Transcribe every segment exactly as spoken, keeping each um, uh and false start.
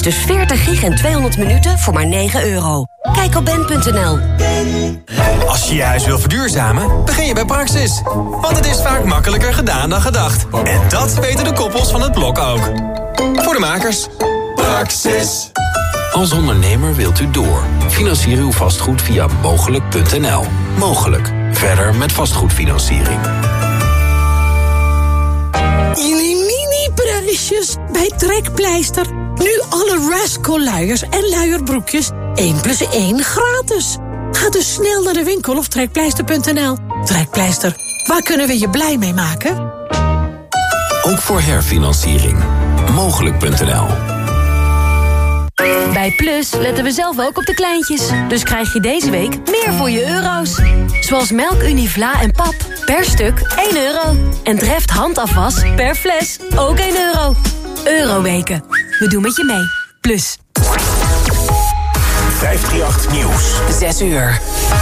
Kies dus veertig gig en tweehonderd minuten voor maar negen euro. Kijk op ben punt n l. Als je je huis wil verduurzamen, begin je bij Praxis. Want het is vaak makkelijker gedaan dan gedacht. En dat weten de koppels van het blok ook. Voor de makers. Praxis. Als ondernemer wilt u door. Financier uw vastgoed via mogelijk punt n l. Mogelijk. Verder met vastgoedfinanciering. Jullie mini-prijsjes bij Trekpleister. Nu alle Rascal-luiers en luierbroekjes één plus één gratis. Ga dus snel naar de winkel of trekpleister punt n l. Trekpleister, waar kunnen we je blij mee maken? Ook voor herfinanciering. mogelijk punt n l. Bij Plus letten we zelf ook op de kleintjes. Dus krijg je deze week meer voor je euro's. Zoals melk Univla en pap. Per stuk één euro. En Dreft handafwas per fles ook één euro. Euroweken. We doen met je mee. Plus. vijfdrieënachtig Nieuws. zes uur.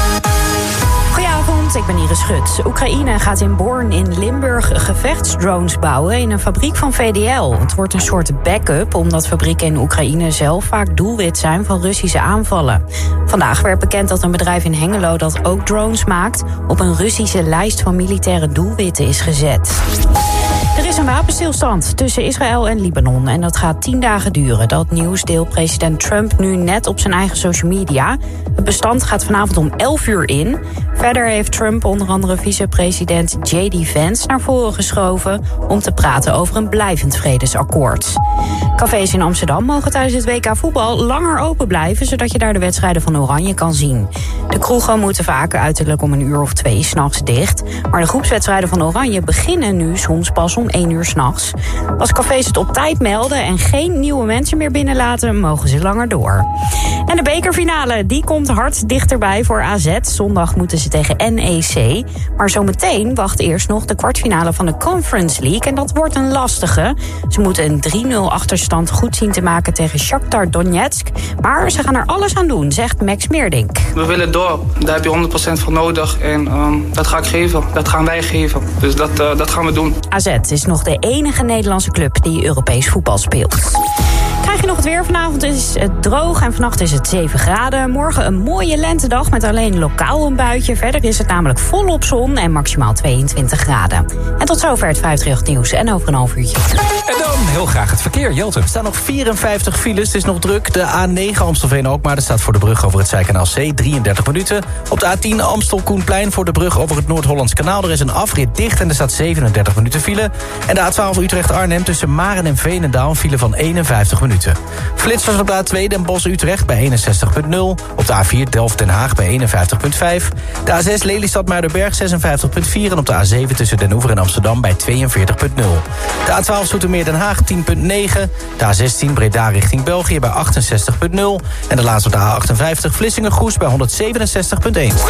Goedenavond, ik ben Iris Schut. Oekraïne gaat in Born in Limburg gevechtsdrones bouwen in een fabriek van V D L. Het wordt een soort backup, omdat fabrieken in Oekraïne zelf vaak doelwit zijn van Russische aanvallen. Vandaag werd bekend dat een bedrijf in Hengelo dat ook drones maakt op een Russische lijst van militaire doelwitten is gezet. Er is een wapenstilstand tussen Israël en Libanon en dat gaat tien dagen duren. Dat nieuws deelt president Trump nu net op zijn eigen social media. Het bestand gaat vanavond om elf uur in. Verder heeft Trump onder andere vicepresident J D Vance naar voren geschoven om te praten over een blijvend vredesakkoord. Cafés in Amsterdam mogen tijdens het W K voetbal langer open blijven, zodat je daar de wedstrijden van Oranje kan zien. De kroegen moeten vaak uiterlijk om een uur of twee 's nachts dicht. Maar de groepswedstrijden van Oranje beginnen nu soms pas om één uur 's nachts. Als cafés het op tijd melden en geen nieuwe mensen meer binnenlaten, mogen ze langer door. En de bekerfinale, die komt hard dichterbij voor A Z. Zondag moeten ze tegen N E C. Maar zometeen wacht eerst nog de kwartfinale van de Conference League. En dat wordt een lastige. Ze moeten een drie nul achterstand goed zien te maken tegen Shakhtar Donetsk. Maar ze gaan er alles aan doen, zegt Max Meerdink. We willen door. Daar heb je honderd procent voor nodig. En um, dat ga ik geven. Dat gaan wij geven. Dus dat, uh, dat gaan we doen. A Z is nog de enige Nederlandse club die Europees voetbal speelt. Krijg je nog het weer? Vanavond is het droog en vannacht is het zeven graden. Morgen een mooie lentedag met alleen lokaal een buitje. Verder is het namelijk volop zon en maximaal tweeëntwintig graden. En tot zover het vijfhonderdachtig nieuws en over een half uurtje. En dan heel graag het verkeer, Jelte. Er staan nog vierenvijftig files, het is nog druk. De A negen Amstelveen-Alkmaar, er staat voor de brug over het Zijkanaal C drieëndertig minuten. Op de A tien Amstel-Koenplein voor de brug over het Noord-Hollands Kanaal. Er is een afrit dicht en er staat zevenendertig minuten file. En de A twaalf Utrecht-Arnhem tussen Maren en Veenendaal een file van eenenvijftig minuten. Flitsers op de A twee Den Bosch-Utrecht bij eenenzestig komma nul. Op de A vier Delft-Den Haag bij eenenvijftig komma vijf. De A zes Lelystad-Muidenberg zesenvijftig komma vier. En op de A zeven tussen Den Oever en Amsterdam bij tweeënveertig komma nul. De A twaalf Zoetermeer-Den Haag tien komma negen. De A zestien Breda richting België bij achtenzestig komma nul. En de laatste op de A achtenvijftig Vlissingen-Goes bij honderdzevenenzestig komma één.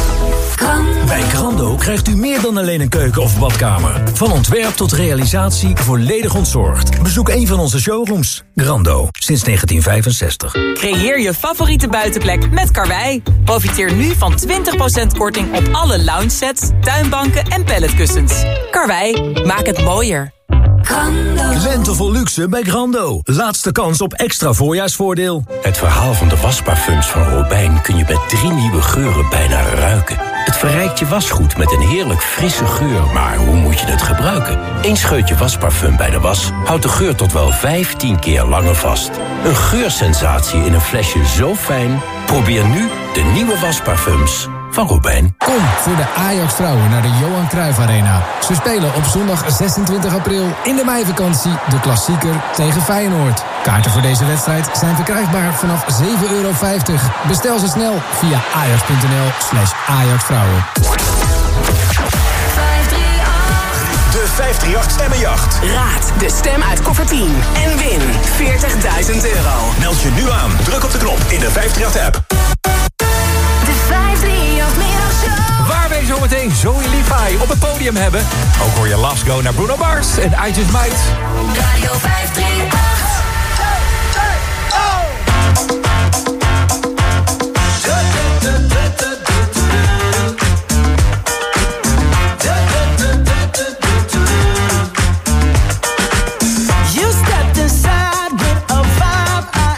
Bij Grando krijgt u meer dan alleen een keuken of badkamer. Van ontwerp tot realisatie volledig ontzorgd. Bezoek een van onze showrooms. Grando, sinds negentien vijfenzestig. Creëer je favoriete buitenplek met Karwei. Profiteer nu van twintig procent korting op alle lounge sets, tuinbanken en palletkussens. Karwei, maak het mooier. Lente vol luxe bij Grando. Laatste kans op extra voorjaarsvoordeel. Het verhaal van de wasparfums van Robijn kun je bij drie nieuwe geuren bijna ruiken. Het verrijkt je wasgoed met een heerlijk frisse geur, maar hoe moet je het gebruiken? Eén scheutje wasparfum bij de was houdt de geur tot wel vijftien keer langer vast. Een geursensatie in een flesje zo fijn. Probeer nu de nieuwe wasparfums van Robijn. Kom voor de Ajax Vrouwen naar de Johan Cruijff Arena. Ze spelen op zondag zesentwintig april in de meivakantie de klassieker tegen Feyenoord. Kaarten voor deze wedstrijd zijn verkrijgbaar vanaf zeven euro vijftig. Bestel ze snel via ajax.nl slash ajaxvrouwen. De vijfdrieënachtig Stemmenjacht. Raad de stem uit koffer tien en win veertigduizend euro. Meld je nu aan. Druk op de knop in de vijfdrieënachtig app. De vijfdrieënachtig Middagshow. Waar wij zometeen Zoe Levi op het podium hebben. Ook hoor je Last Go naar Bruno Mars en I Just Might. Radio vijfdrieënachtig. You stepped inside with a vibe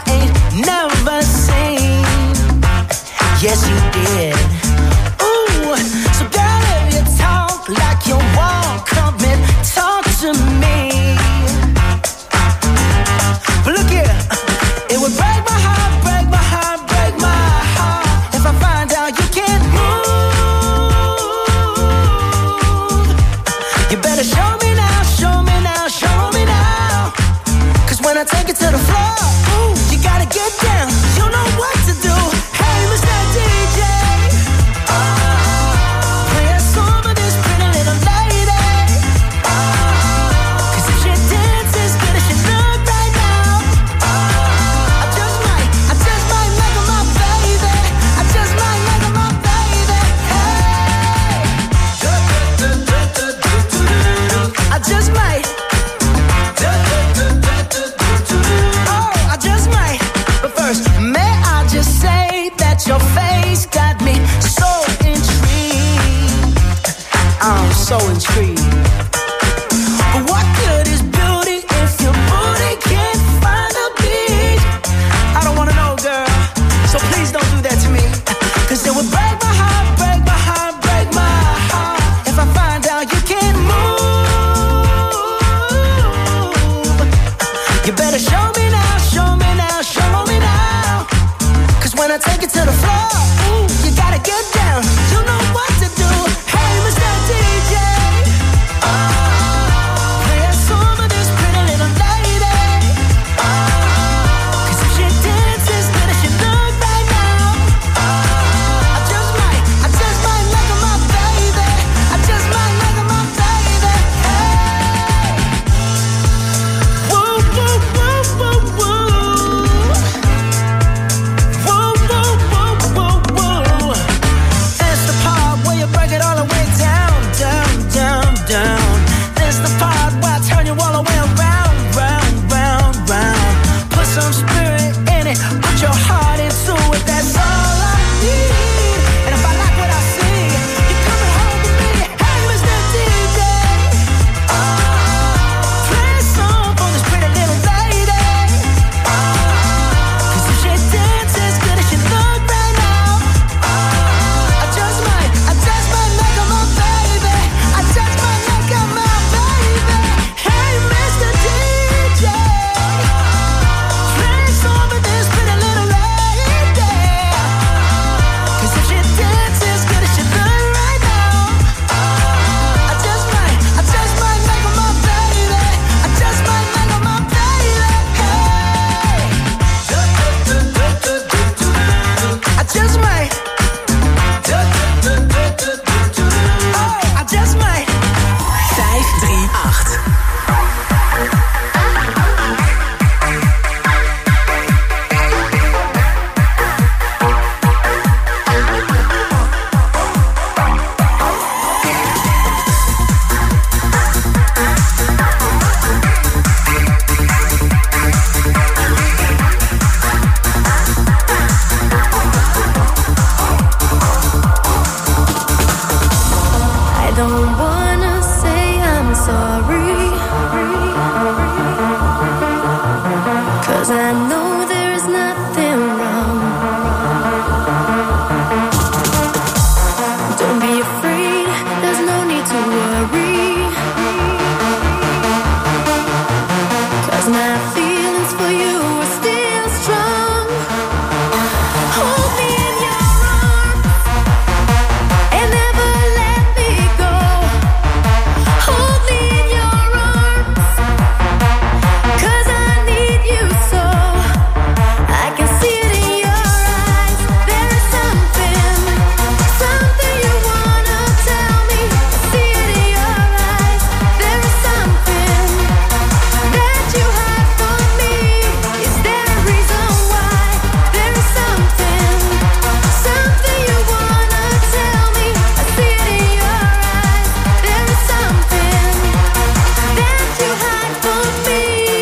so intrigued. But what good is beauty if your booty can't find a beat? I don't wanna know, girl, so please don't do that to me. Cause it would break my heart, break my heart, break my heart if I find out you can't move. You better show me now, show me now, show me now. Cause when I take it to the floor, ooh, you gotta get down. You know what to do. Hey, Mister D J, oh, play a song of this pretty little lady. Oh, cause if she dances good as she look right now, oh, I just might, I just might make her my baby. I just might make her my baby. Hey, woo, woo, woo, woo, woo. Woo, woo, woo, woo, woo. That's the part where you break it all the way down, down, down, down. That's the part where I turn you all the way around, round, round, round. Put some spirit in it, put your heart into it. That's all I need. And if I like what I see, you're coming home with me. Hey, Mister D J, oh, play a song for this pretty little lady. Oh, cause if she dances good as she look right now, oh, I just might, I just might make her my baby. I just might make her my baby. Hey, Mister D J, play a song for this pretty little lady. Cause if she dances good as she look right now, oh, I just might, I just might make her my baby. I just might make her my baby. Hey, I just might. Oh, I just might. vijf drie acht. I don't wanna say I'm sorry, 'cause I know there's nothing wrong. Don't be afraid, there's no need to worry, 'cause my feelings for you are still strong. Hold me in your arms and never let me go. Hold me in your arms, 'cause I need you so. I can see it in your eyes. There is something, something you wanna tell me. I see it in your eyes. There is something that you hide from me. Is there a reason why? There is something, something you wanna tell me. I see it in your eyes. There is something that you hide from me.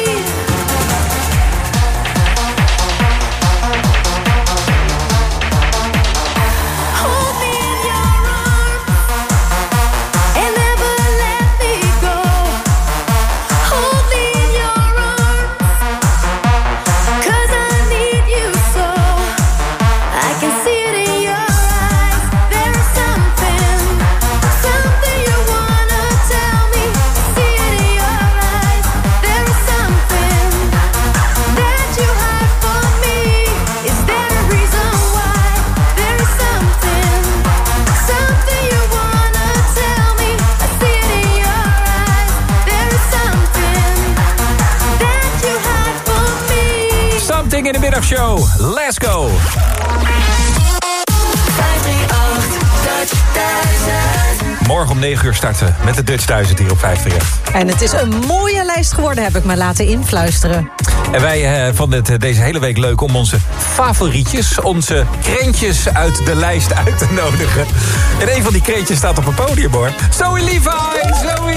Hold me in your arms and never let me go. Hold me in your arms, 'cause I need you so. I can see it in your eyes. There is something, something you wanna tell me. I see it in your eyes. There is something that you hide from me. Is there a reason why? There is something, something you wanna tell me. I see it in your eyes. There is something that you hide from me. Something in de middagshow. Let's go. vijf drie acht, Dutch duizend. Morgen om negen uur starten met de Dutch duizend hier op vijf drie acht. En het is een mooie lijst geworden, heb ik me laten influisteren. En wij eh, vonden het eh, deze hele week leuk om onze favorietjes, onze krentjes uit de lijst uit te nodigen. En een van die krentjes staat op een podium, hoor. Zoe Levi! Zoe!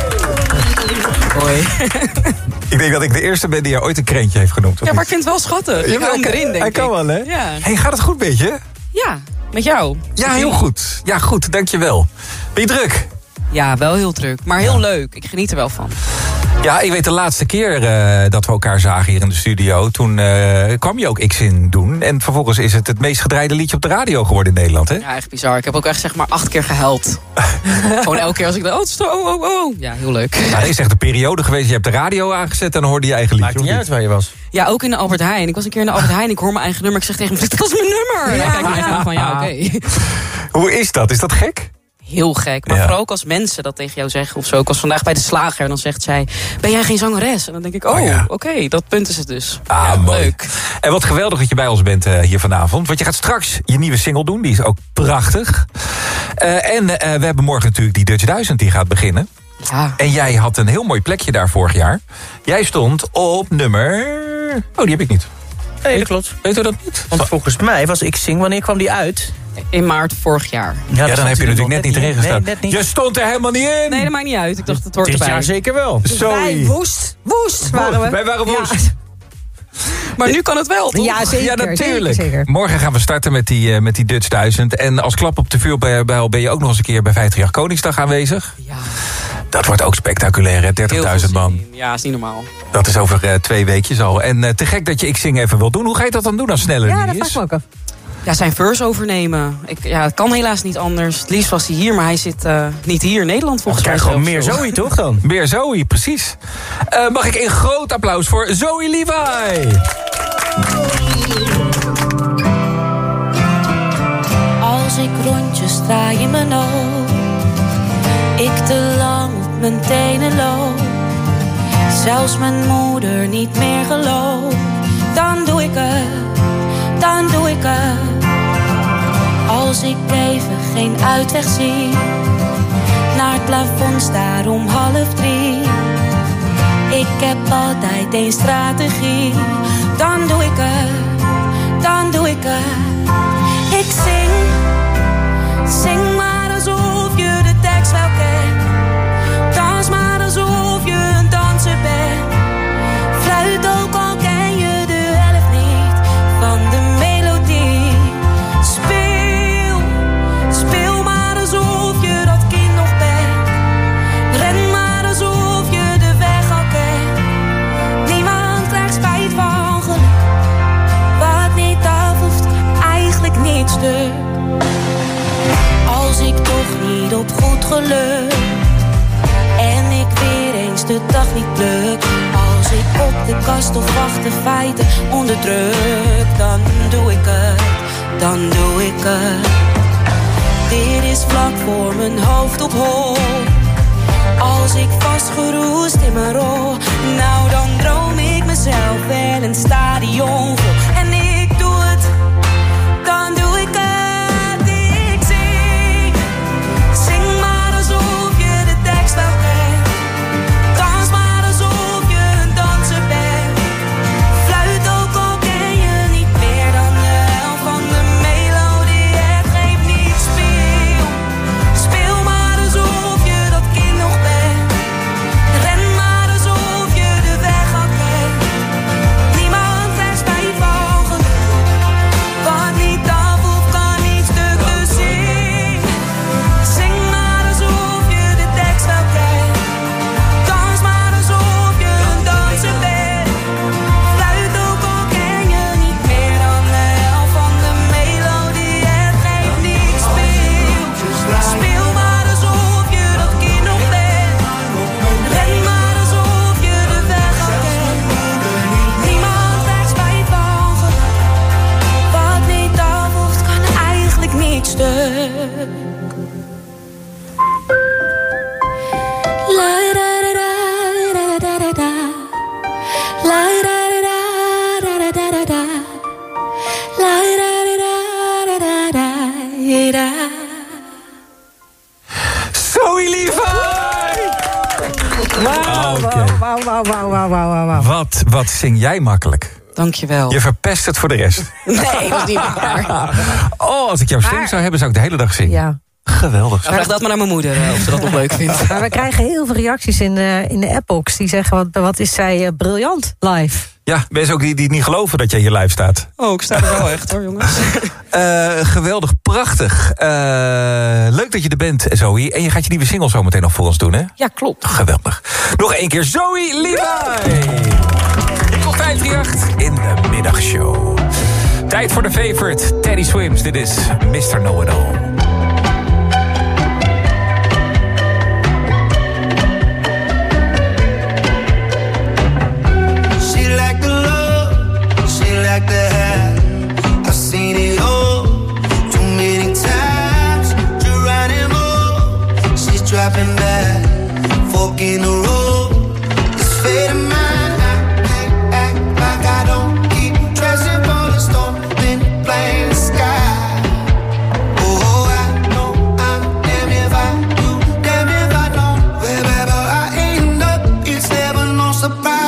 Hoi. Ik denk dat ik de eerste ben die jou ooit een krentje heeft genoemd. Ja, maar ik vind het wel schattig. Je wil erin, denk Hij ik. kan wel, hè? Ja. Hey, gaat het goed met je? Ja, met jou. Ja, heel goed. Ja, goed, dankjewel. Ben je druk? Ja, wel heel druk. Maar heel leuk. Ik geniet er wel van. Ja, ik weet de laatste keer uh, dat we elkaar zagen hier in de studio. Toen uh, kwam je ook X-In doen. En vervolgens is het het meest gedraaide liedje op de radio geworden in Nederland, hè? Ja, echt bizar. Ik heb ook echt zeg maar acht keer gehuild. Gewoon elke keer als ik dacht, oh, oh, oh, oh. Ja, heel leuk. Ja, er is echt een periode geweest. Je hebt de radio aangezet en dan hoorde je eigen liedje. Maakt niet uit waar je was. Ja, ook in de Albert Heijn. Ik was een keer in de Albert Heijn. Ik hoor mijn eigen nummer. Ik zeg tegen hem, dat is mijn nummer. Ja, dan kijk ik echt aan van, ja, oké. Okay. Hoe is dat? Is dat gek? Heel gek. Maar ja. Vooral ook als mensen dat tegen jou zeggen of zo. Ik was vandaag bij de slager en dan zegt zij, ben jij geen zangeres? En dan denk ik, oh, oh ja. oké, okay, dat punt is het dus. Ah, ja, mooi. Leuk. En wat geweldig dat je bij ons bent uh, hier vanavond. Want je gaat straks je nieuwe single doen. Die is ook prachtig. Uh, en uh, we hebben morgen natuurlijk die Dutch duizend die gaat beginnen. Ja. En jij had een heel mooi plekje daar vorig jaar. Jij stond op nummer... Oh, die heb ik niet. Nee, dat klopt. Weet u dat niet? Want volgens mij was X-In, wanneer kwam die uit? In maart vorig jaar. Ja, ja dan heb je natuurlijk net niet erin gestaan. Nee, je stond er helemaal niet in. Nee, dat maakt niet uit. Ik dacht, dat hoort Dit erbij. jaar zeker wel. Sorry. Wij woest, woest waren we. Wij waren woest. Ja. Maar nu kan het wel, toch? Ja, zeker. Ja, natuurlijk. Zeker, zeker. Morgen gaan we starten met die, uh, met die Dutch duizend. En als klap op de vuurbijl ben je ook nog eens een keer bij vijftig Koningsdag aanwezig. Ja. Dat wordt ook spectaculair, hè? dertigduizend man. Ja, is niet normaal. Dat is over uh, twee weekjes al. En uh, te gek dat je X-Zing even wil doen. Hoe ga je dat dan doen als sneller Ja, niet dat is? vraag ik me ook af. Ja, zijn verse overnemen. Ik, ja, het kan helaas niet anders. Het liefst was hij hier, maar hij zit uh, niet hier in Nederland volgens mij. Gewoon meer Zoe, toch dan? Meer Zoe, precies. Uh, mag ik een groot applaus voor Zoe Levi. Als ik rondjes draai in mijn oog, ik te lang op mijn tenen loop, zelfs mijn moeder niet meer gelooft, dan doe ik het, dan doe ik het. Als ik even geen uitweg zie, naar het plafond staar om half drie, ik heb altijd één strategie, dan doe ik het, dan doe ik het. Ik zing, zing maar alsof je de tekst wel kent. Dans maar alsof je een danser bent. Fluit ook al ken je de helft niet van de melodie. Speel, speel maar alsof je dat kind nog bent. Ren maar alsof je de weg al kent. Niemand krijgt spijt van geluk. Wat niet af hoeft, kan eigenlijk niet stuk. Als ik toch niet op goed geluk en ik weer eens de dag niet pluk, als ik op de kast of wacht de feiten onderdruk, dan doe ik het, dan doe ik het. Dit is vlak voor mijn hoofd op hol. Als ik vastgeroest in mijn rol, nou dan droom ik mezelf wel een stadion vol. En ik doe het, dan doe ik het. Wat, wat zing jij makkelijk. Dankjewel. Je verpest het voor de rest. Nee, dat is niet waar. Oh, als ik jouw stem zou hebben, zou ik de hele dag zingen. Ja. Geweldig. Nou, vraag dat maar naar mijn moeder, of ze dat nog leuk vindt. Maar we krijgen heel veel reacties in de, in de appbox. Die zeggen, wat, wat is zij uh, briljant live. Ja, mensen ook die, die niet geloven dat jij hier live staat. Oh, ik sta er wel echt hoor, jongens. Uh, geweldig, prachtig. Uh, leuk dat je er bent, Zoe. En je gaat je nieuwe single zo meteen nog voor ons doen, hè? Ja, klopt. Geweldig. Nog één keer, Zoe Levi. Tot vijf drie acht in de middagshow. Tijd voor de favorite, Teddy Swims. Dit is mister Know-It-All. Like the hair, I've seen it all too many times. Geronimo, she's dropping back, fork in the road. This fate of mine, I act like I don't keep dressing for the storm, then blame the sky. Oh, I know I'm damn if I do, damn if I don't. Wherever I end up, it's never no surprise.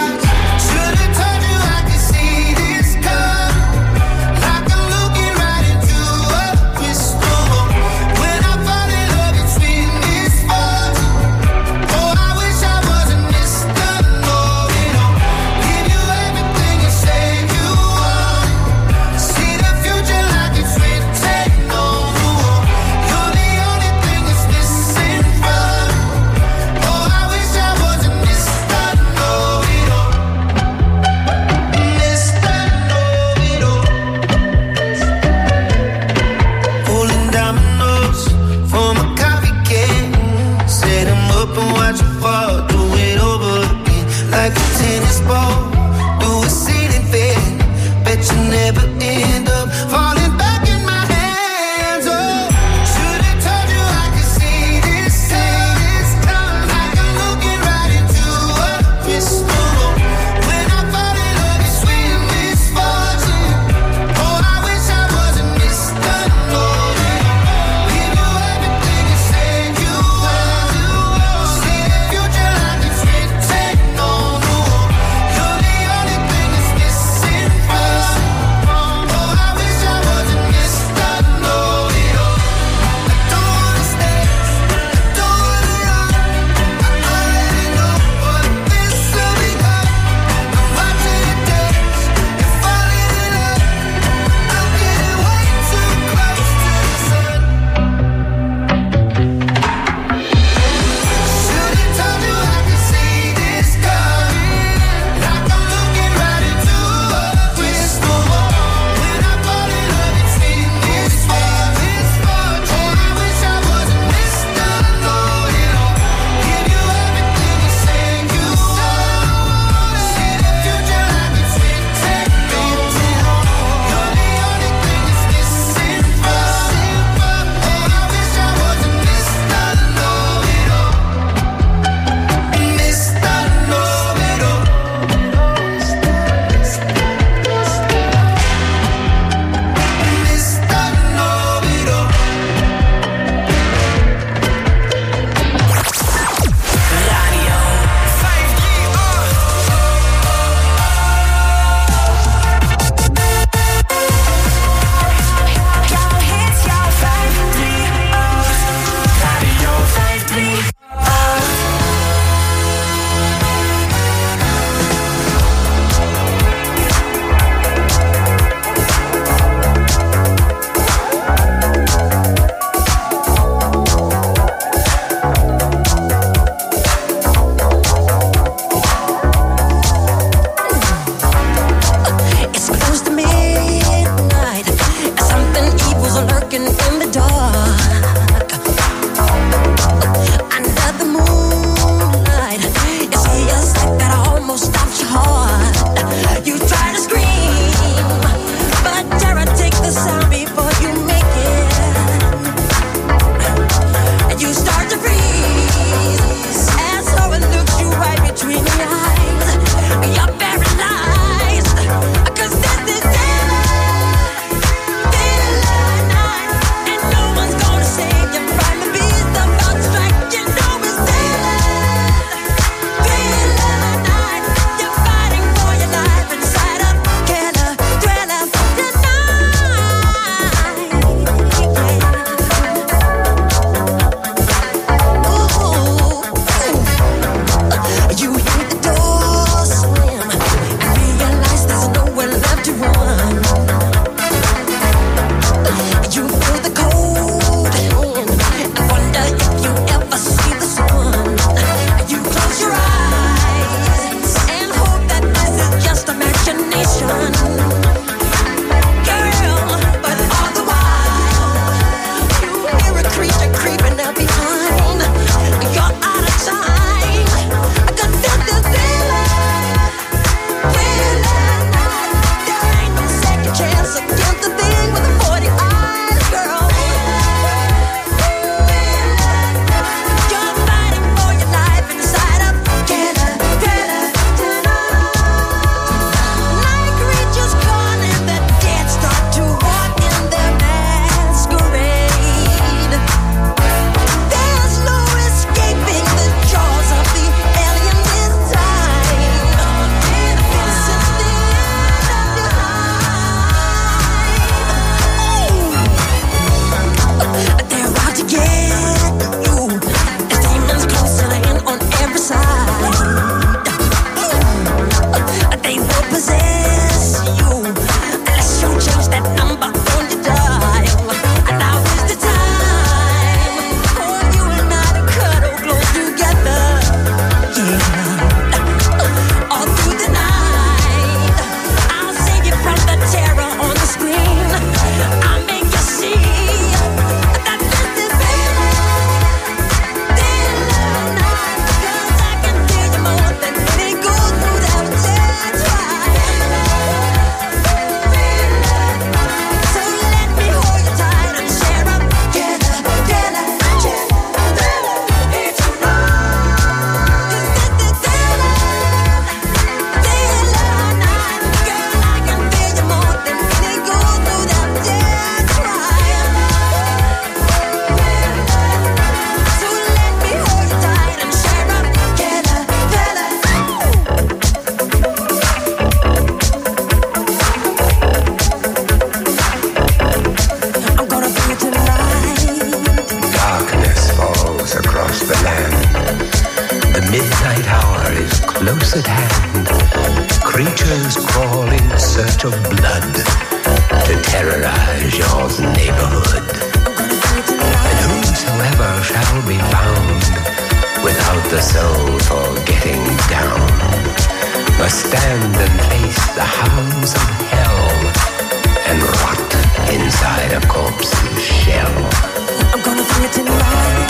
close at hand. Creatures crawl in search of blood to terrorize your neighborhood. And whosoever shall be found without the soul for getting down must stand and face the hounds of hell and rot inside a corpse's shell. I'm gonna do it tonight.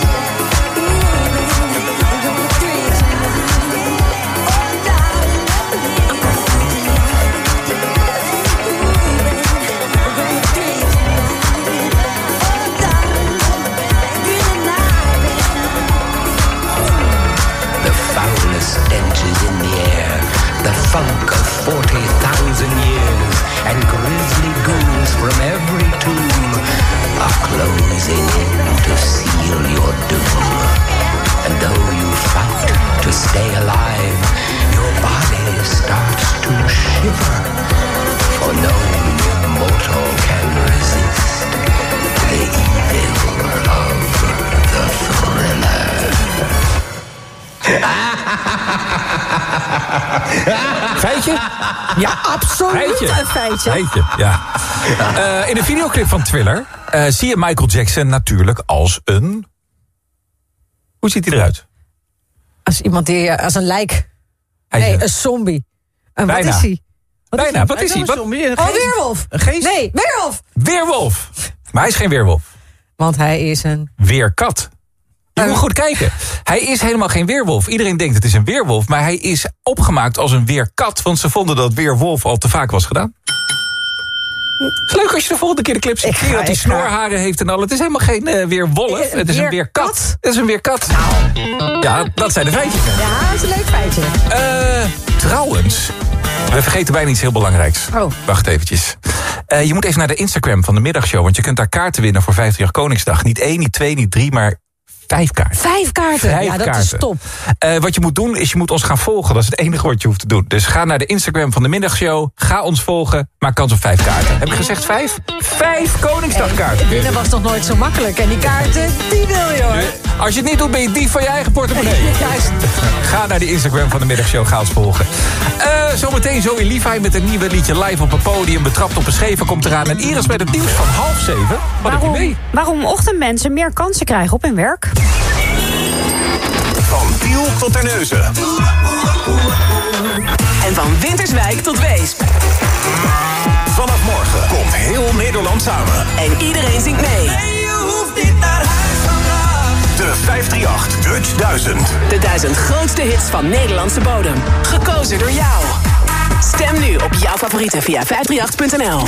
Stench is in the air, the funk of forty thousand years, and grisly ghouls from every tomb are closing in to seal your doom. And though you fight to stay alive, your body starts to shiver, for no mortal can resist the evil of the thriller. Feitje? Ja, absoluut feitje. een feitje. Feitje, ja. Uh, in de videoclip van Thriller uh, zie je Michael Jackson natuurlijk als een... Hoe ziet hij eruit? Als iemand die, als een lijk. Hij nee, is... een zombie. En wat Bijna. is hij? Wat Bijna, is wat is hij? Wat? Oh, weerwolf. Een geest? Nee, weerwolf. Weerwolf. Maar hij is geen weerwolf. Want hij is een... Weerkat. Je moet goed kijken. Hij is helemaal geen weerwolf. Iedereen denkt het is een weerwolf, maar hij is opgemaakt als een weerkat, want ze vonden dat weerwolf al te vaak was gedaan. Het is leuk als je de volgende keer de clip ziet. Zie dat hij snorharen heeft en al. Het is helemaal geen uh, weerwolf. Het is een weerkat. Het is een weerkat. Nou. Ja, dat zijn de feitjes. Ja, dat is een leuk feitje. Uh, trouwens, we vergeten bijna iets heel belangrijks. Oh. Wacht eventjes. Uh, je moet even naar de Instagram van de middagshow, want je kunt daar kaarten winnen voor vijftig jaar Koningsdag. Niet één, niet twee, niet drie, maar... Vijf kaarten. Vijf kaarten? Vijf ja, dat kaarten. is top. Uh, wat je moet doen, is je moet ons gaan volgen. Dat is het enige wat je hoeft te doen. Dus ga naar de Instagram van de middagshow. Ga ons volgen. Maak kans op vijf kaarten. Heb ik gezegd vijf? Vijf Koningsdagkaarten. Hey, winnen was toch nooit zo makkelijk. En die kaarten, die wil je hoor. Dus als je het niet doet, ben je dief van je eigen portemonnee. Juist. Ga naar de Instagram van de middagshow. Ga ons volgen. Uh, zometeen Zoe Levi met een nieuwe liedje live op een podium. Betrapt op een schever komt eraan. En Iris met het nieuws van half zeven. Wat waarom, heb je mee? Waarom ochtendmensen meer kansen krijgen op hun werk? Van Tiel tot Terneuzen. En van Winterswijk tot Weesp. Vanaf morgen komt heel Nederland samen. En iedereen zingt mee. Nee, je hoeft niet naar huis vandaag. De vijfhonderdachtendertig Dutch duizend. De duizend grootste hits van Nederlandse bodem. Gekozen door jou. Stem nu op jouw favorieten via vijf drie acht punt n l.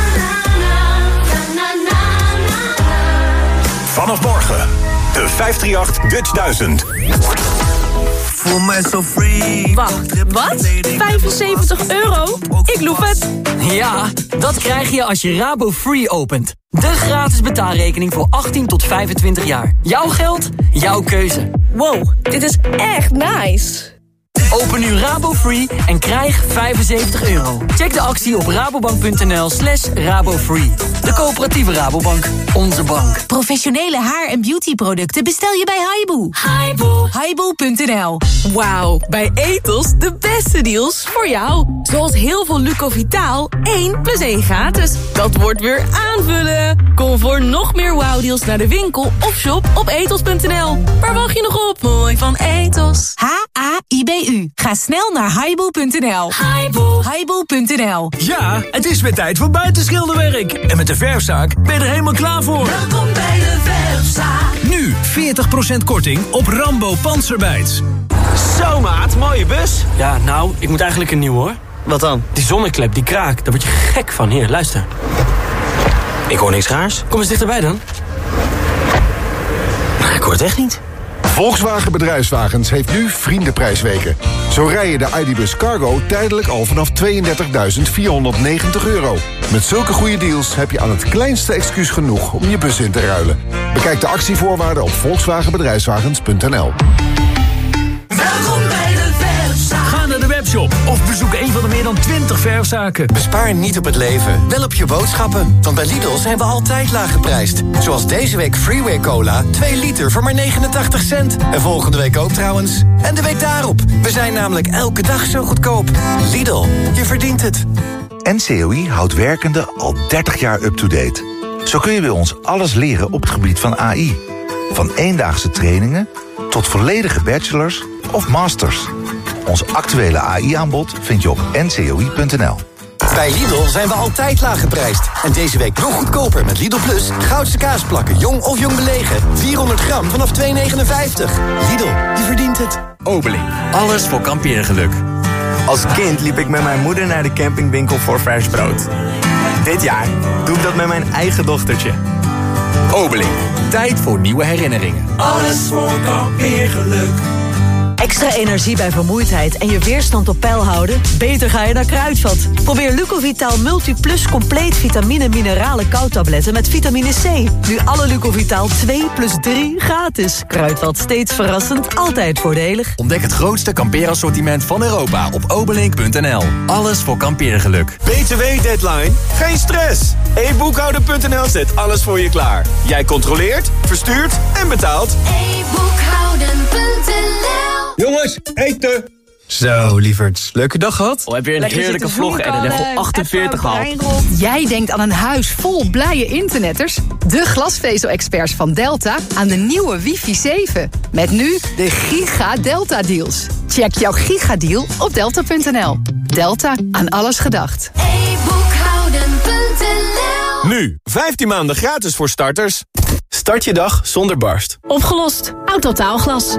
Vanaf morgen. De vijfhonderdachtendertig Dutch duizend. Voel mij zo free. Wacht, wat? vijfenzeventig euro? Ik loef het. Ja, dat krijg je als je Rabo Free opent. De gratis betaalrekening voor achttien tot vijfentwintig jaar. Jouw geld, jouw keuze. Wow, dit is echt nice. Open nu Rabo Free en krijg vijfenzeventig euro. Check de actie op rabobank.nl slash rabofree. De coöperatieve Rabobank. Onze bank. Professionele haar- en beautyproducten bestel je bij Haibu. Haibu. Haibu punt n l. Wauw, bij Ethos de beste deals voor jou. Zoals heel veel Lucovitaal, één plus één gratis. Dat wordt weer aanvullen. Kom voor nog meer wauwdeals naar de winkel of shop op ethos punt n l. Waar wacht je nog op? Mooi van Ethos. H A I B U. Ga snel naar haibu punt n l. Haibu. Haibu punt n l. Ja, het is weer tijd voor buitenschilderwerk. En met de verfzaak ben je er helemaal klaar voor. Welkom bij de verfzaak. Nu veertig procent korting op Rambo Panzerbijts. Zo maat, mooie bus. Ja, nou, ik moet eigenlijk een nieuw hoor. Wat dan? Die zonneklep, die kraak, daar word je gek van. Hier, luister. Ik hoor niks raars. Kom eens dichterbij dan. Ik hoor het echt niet. Volkswagen Bedrijfswagens heeft nu Vriendenprijsweken. Zo rij je de I D Bus Cargo tijdelijk al vanaf tweeëndertigduizend vierhonderdnegentig euro. Met zulke goede deals heb je aan het kleinste excuus genoeg om je bus in te ruilen. Bekijk de actievoorwaarden op volkswagen bedrijfswagens punt n l. Welkom bij de verfzaak. Ga naar de website webshop of bezoek een van de meer dan twintig verfzaken. Bespaar niet op het leven, wel op je boodschappen. Want bij Lidl zijn we altijd laag geprijsd. Zoals deze week Freeway Cola, twee liter voor maar negenentachtig cent. En volgende week ook trouwens. En de week daarop. We zijn namelijk elke dag zo goedkoop. Lidl, je verdient het. N C O I houdt werkenden al dertig jaar up-to-date. Zo kun je bij ons alles leren op het gebied van A I. Van eendaagse trainingen tot volledige bachelors of masters. Ons actuele A I-aanbod vind je op n c o i punt n l. Bij Lidl zijn we altijd laag geprijsd. En deze week nog goedkoper met Lidl Plus. Goudse kaasplakken, jong of jong belegen. vierhonderd gram vanaf twee negenenvijftig. Lidl, je verdient het. Obeling, alles voor kampeergeluk. Als kind liep ik met mijn moeder naar de campingwinkel voor vers brood. Dit jaar doe ik dat met mijn eigen dochtertje. Obeling, tijd voor nieuwe herinneringen. Alles voor kampeergeluk. Extra energie bij vermoeidheid en je weerstand op peil houden? Beter ga je naar Kruidvat. Probeer Lucovital Multiplus compleet vitamine mineralen koudtabletten met vitamine C. Nu alle Lucovital twee plus drie gratis. Kruidvat, steeds verrassend, altijd voordelig. Ontdek het grootste kampeerassortiment van Europa op obelink punt n l. Alles voor kampeergeluk. B T W-deadline? Geen stress. e boekhouden punt n l zet alles voor je klaar. Jij controleert, verstuurt en betaalt. e boekhouden punt n l. Jongens, eten! Zo, lieverds. Leuke dag gehad? Oh, heb je een Lekker heerlijke zitten vlog en een zoeken, level achtenveertig even gehaald? brein rond. Jij denkt aan een huis vol blije internetters? De glasvezel-experts van Delta aan de nieuwe wifi zeven. Met nu de Giga Delta deals. Check jouw gigadeal op delta punt n l. Delta, aan alles gedacht. e boekhouden punt n l. Nu, vijftien maanden gratis voor starters. Start je dag zonder barst. Opgelost. Autotaalglas.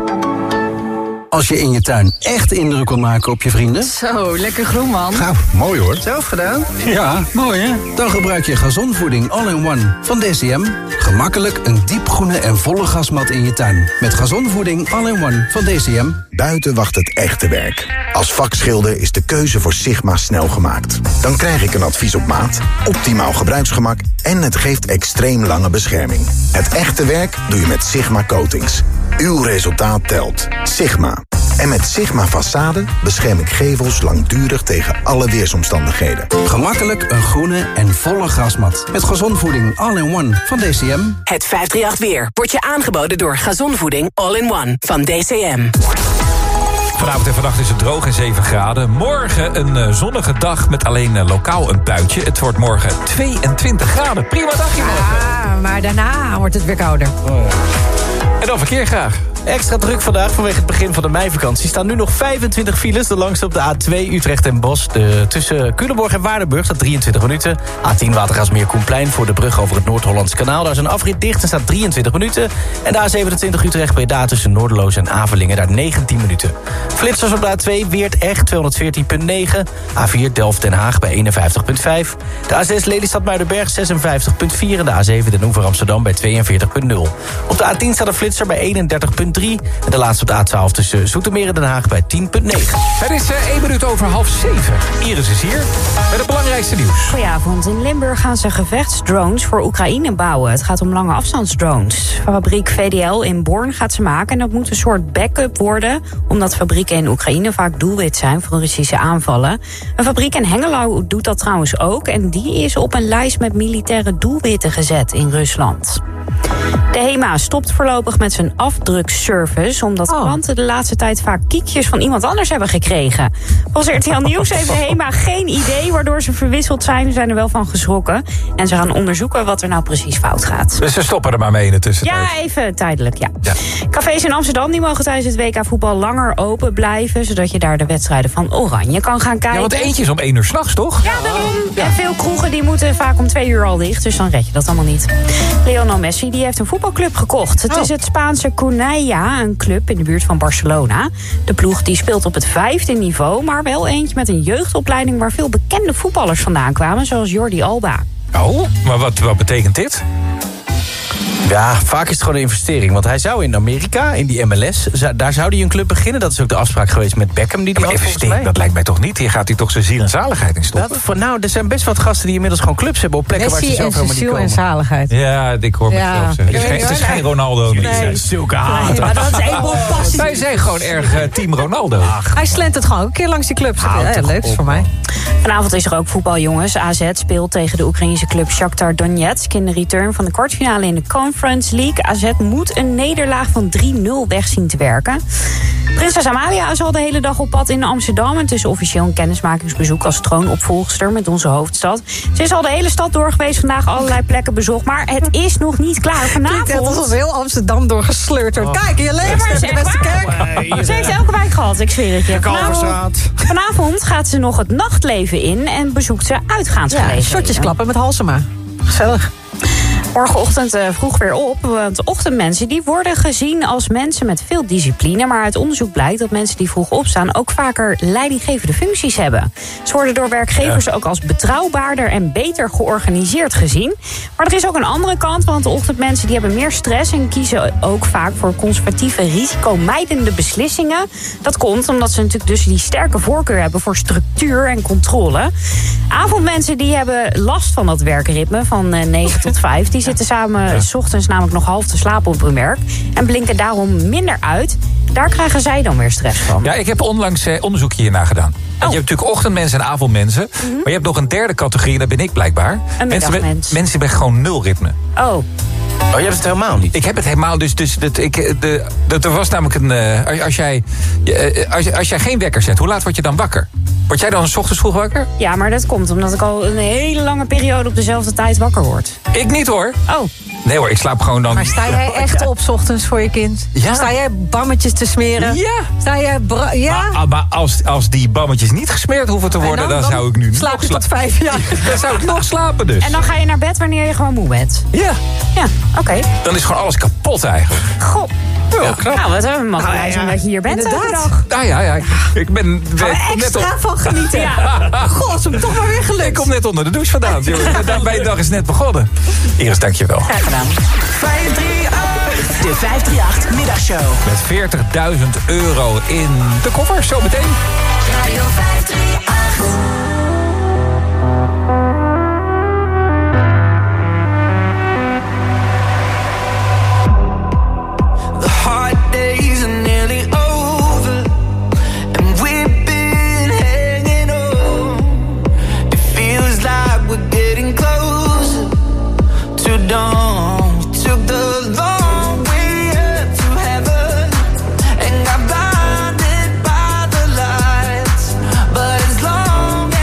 Als je in je tuin echt indruk wil maken op je vrienden... Zo, lekker groen, man. Nou, mooi hoor. Zelf gedaan? Ja, mooi hè? Dan gebruik je gazonvoeding all-in-one van D C M. Gemakkelijk een diepgroene en volle gasmat in je tuin. Met gazonvoeding all-in-one van D C M. Buiten wacht het echte werk. Als vakschilder is de keuze voor Sigma snel gemaakt. Dan krijg ik een advies op maat, optimaal gebruiksgemak... en het geeft extreem lange bescherming. Het echte werk doe je met Sigma Coatings. Uw resultaat telt. Sigma. En met Sigma Façade bescherm ik gevels langdurig tegen alle weersomstandigheden. Gemakkelijk een groene en volle grasmat. Met gazonvoeding all-in-one van D C M. Het vijfdrieënachtig weer wordt je aangeboden door gazonvoeding all-in-one van D C M. Vanavond en vannacht is het droog en zeven graden. Morgen een uh, zonnige dag met alleen uh, lokaal een buitje. Het wordt morgen tweeëntwintig graden. Prima dagje morgen. Ah, maar daarna wordt het weer kouder. Oh. En dan verkeer graag. Extra druk vandaag vanwege het begin van de meivakantie. Staan nu nog vijfentwintig files. De langste op de A twee Utrecht en Bos. De, tussen Culemborg en Waardenburg staat drieëntwintig minuten. A tien Watergraafsmeer Koenplein voor de brug over het Noord-Hollands kanaal. Daar is een afrit dicht en staat drieëntwintig minuten. En de A zevenentwintig Utrecht Breda tussen Noorderloos en Avelingen. Daar negentien minuten. Flitsers op de A twee Weert Echt tweehonderdveertien komma negen. A vier Delft Den Haag bij eenenvijftig komma vijf. De A zes Lelystad Muidenberg zesenvijftig komma vier. En de A zeven Den Oever Amsterdam bij tweeënveertig komma nul. Op de A tien staat een flitser bij eenendertig komma drie. En de laatste op de A twaalf tussen Zoetermeer en Den Haag bij tien komma negen. Het is uh, één minuut over half zeven. Iris is hier met het belangrijkste nieuws. Goedenavond. In Limburg gaan ze gevechtsdrones voor Oekraïne bouwen. Het gaat om lange afstandsdrones. Fabriek V D L in Born gaat ze maken. En dat moet een soort backup worden, omdat fabrieken in Oekraïne vaak doelwit zijn van Russische aanvallen. Een fabriek in Hengelo doet dat trouwens ook. En die is op een lijst met militaire doelwitten gezet in Rusland. De HEMA stopt voorlopig met zijn afdrukservice, omdat Oh. klanten de laatste tijd vaak kiekjes van iemand anders hebben gekregen. Volgens R T L Nieuws heeft de HEMA geen idee waardoor ze verwisseld zijn. Ze zijn er wel van geschrokken. En ze gaan onderzoeken wat er nou precies fout gaat. Dus ze stoppen er maar mee in de tussentijd. Ja, even tijdelijk, ja. Ja. Cafés in Amsterdam die mogen tijdens het W K voetbal langer open blijven, zodat je daar de wedstrijden van Oranje kan gaan kijken. Ja, want eentje is om één uur s'nachts, toch? Ja, daarom. En veel kroegen die moeten vaak om twee uur al dicht, dus dan red je dat allemaal niet. Lionel Messi die heeft een voetbalclub gekocht. Het Oh. is het Spaanse Cornellà, een club in de buurt van Barcelona. De ploeg die speelt op het vijfde niveau, maar wel eentje met een jeugdopleiding waar veel bekende voetballers vandaan kwamen, zoals Jordi Alba. Oh, maar wat, wat betekent dit? Ja, vaak is het gewoon een investering. Want hij zou in Amerika, in die M L S... zou- daar zou hij een club beginnen. Dat is ook de afspraak geweest met Beckham. Die die Maar had, volgens investering, mij. dat lijkt mij toch niet? Hier gaat hij toch zijn ziel en zaligheid in stoppen? Dat, van, nou, er zijn best wat gasten die inmiddels gewoon clubs hebben... op plekken waar ze Messi zelf en helemaal niet ziel komen. en zaligheid. Ja, ik hoor Ja. mezelf zeggen. Het is, Nee, geen, het is hoor, geen Ronaldo. Jullie Nee. zijn zulke Nee, haters. maar dat is één boel passie. Wij zijn gewoon erg eh, team Ronaldo. Hij slentert gewoon een keer langs die clubs. Ja, leuk is voor mij. Vanavond is er ook voetbal, jongens. A Z speelt tegen de Oekraïnse club Shakhtar Donetsk... in de return van de kwartfinale in de Conference League. A Z moet een nederlaag van drie nul weg zien te werken. Prinses Amalia is al de hele dag op pad in Amsterdam... en het is officieel een kennismakingsbezoek als troonopvolgster met onze hoofdstad. Ze is al de hele stad door geweest, vandaag allerlei plekken bezocht... maar het is nog niet klaar. Vanavond... Klinkt net alsof heel Amsterdam doorgesleurd wordt. Oh. Kijk, je Ja, leeft maar in ze de beste kerk. Ze heeft elke wijk gehad, ik zweer het je. Kalverstraat. Vanavond gaat ze nog het nachtleven in en bezoekt ze Ja, uitgaansgelegenheden. shotjes klappen met Halsema. Gezellig. Morgenochtend uh, vroeg weer op, want ochtendmensen die worden gezien als mensen met veel discipline. Maar uit onderzoek blijkt dat mensen die vroeg opstaan ook vaker leidinggevende functies hebben. Ze worden door werkgevers ook als betrouwbaarder en beter georganiseerd gezien. Maar er is ook een andere kant, want de ochtendmensen die hebben meer stress en kiezen ook vaak voor conservatieve, risicomijdende beslissingen. Dat komt omdat ze natuurlijk dus die sterke voorkeur hebben voor structuur en controle. Avondmensen die hebben last van dat werkritme van uh, negen tot vijf. Die zitten samen ja. 's ochtends namelijk nog half te slapen op hun werk. En blinken daarom minder uit. Daar krijgen zij dan weer stress van. Ja, ik heb onlangs eh, onderzoek hierna gedaan. Want Oh. je hebt natuurlijk ochtendmensen en avondmensen. Mm-hmm. Maar je hebt nog een derde categorie, en dat ben ik blijkbaar. Een mensen, met, middagmens. mensen met gewoon nul ritme. Oh. Oh, je hebt het helemaal niet? Ik heb het helemaal, dus, dus dat, ik, de, dat, er was namelijk een... Uh, als, als, jij, uh, als, als jij geen wekker zet, hoe laat word je dan wakker? Word jij dan 's ochtends vroeg wakker? Ja, maar dat komt omdat ik al een hele lange periode op dezelfde tijd wakker word. Ik niet hoor. Oh. Nee hoor, ik slaap gewoon dan... Maar sta jij echt op 's ochtends voor je kind? Ja. Sta jij bammetjes te smeren? Ja. Sta jij... bra- ja? Maar, maar als, als die bammetjes niet gesmeerd hoeven te worden, dan, dan zou ik nu slaap nog je sla- tot vijf jaar. Dan zou ik nog slapen dus. En dan ga je naar bed wanneer je gewoon moe bent? Ja. Ja, oké. Okay. Dan is gewoon alles kapot eigenlijk. Goh. Ja, knap. Nou, wat een mag blij zijn dat je hier bent elke dag. Nou ja, ja, ik, ik ben... Gaan we net extra op- van genieten. Ja. God, is hem toch maar weer gelukt. Ik kom net onder de douche vandaan. Joh. Mijn dag is net begonnen. Iris, dank je wel. Graag gedaan. vijf drie acht, de vijf drie acht middagshow. Met veertigduizend euro in de koffer, zo meteen. Radio vijf drie acht. The hard days are nearly over, and we've been hanging on. It feels like we're getting closer to dawn. We took the long way up to heaven and got blinded by the lights. But as long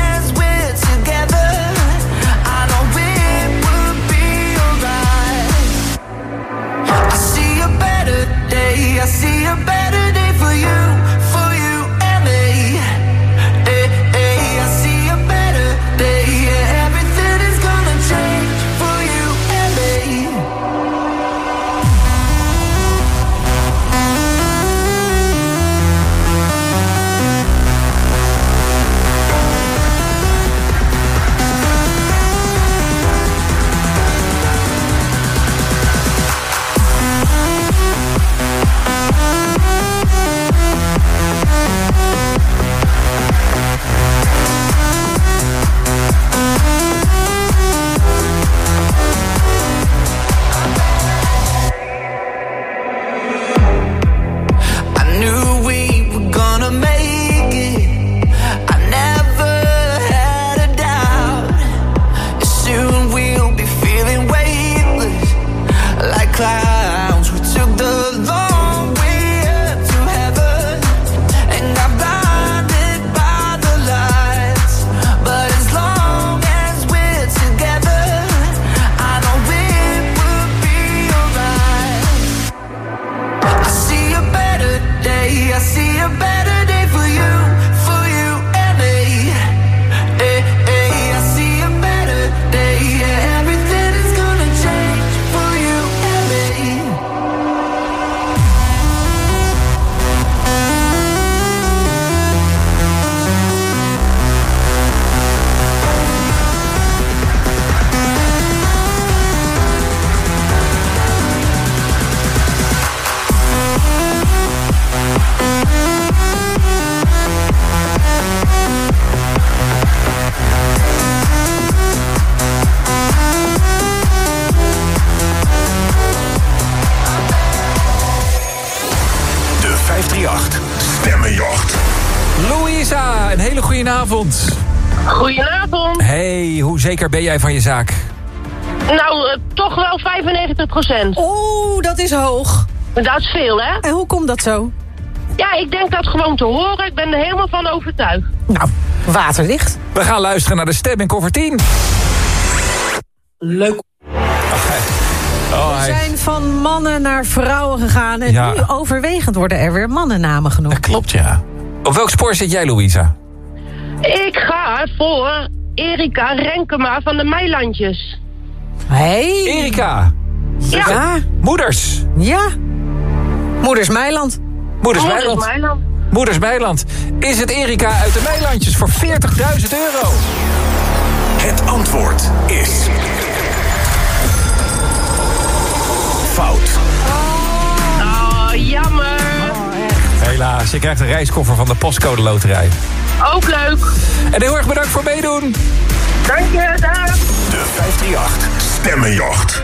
goedenavond. Goedenavond. Hey, hoe zeker ben jij van je zaak? Nou, uh, toch wel vijfennegentig procent. Oeh, dat is hoog. Dat is veel, hè? En hoe komt dat zo? Ja, ik denk dat gewoon te horen. Ik ben er helemaal van overtuigd. Nou, waterlicht. We gaan luisteren naar de stem in koffer tien. Leuk. Oh, We hij... zijn van mannen naar vrouwen gegaan. En Ja. nu overwegend worden er weer mannennamen genoemd. Dat klopt, ja. Op welk spoor zit jij, Louisa? Ik ga voor Erika Renkema van de Meilandjes. Hey. Erika. Ja. Ja. Moeders. Ja. Moeders Meiland. Moeders Moeders Meiland. Meiland. Moeders Meiland. Is het Erika uit de Meilandjes voor veertigduizend euro? Het antwoord is... fout. Oh, jammer. Helaas, je krijgt een reiskoffer van de Postcode Loterij. Ook leuk. En heel erg bedankt voor meedoen. Dank je, dag. De vijfdrieëndertig Stemmenjacht.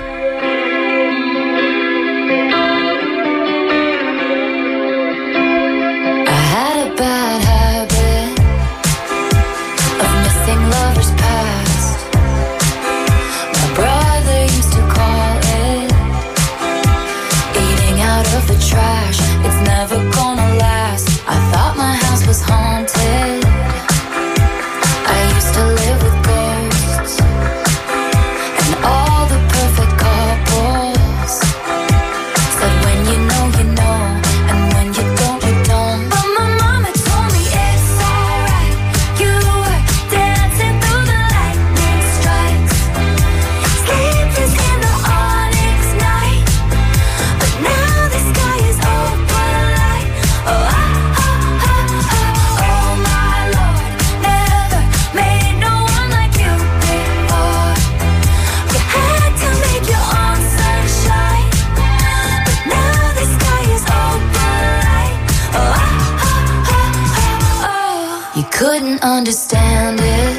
I had a bad habit of missing lovers past. My brother used to call it eating out of the trash. It's never gonna last. I thought my house was haunted. I used to live with ghosts and all the perfect couples said when you know you know, and when you don't you don't. But my mama told me it's alright. You were dancing through the lightning strikes, sleepless in the onyx night. But now the sky is open light. Oh, ah, ah, ah, ah, oh my Lord, never made no one like you before. You had to make your own sunshine, but now the sky is open light. Oh, ah, ah, ah, ah, oh. You couldn't understand it,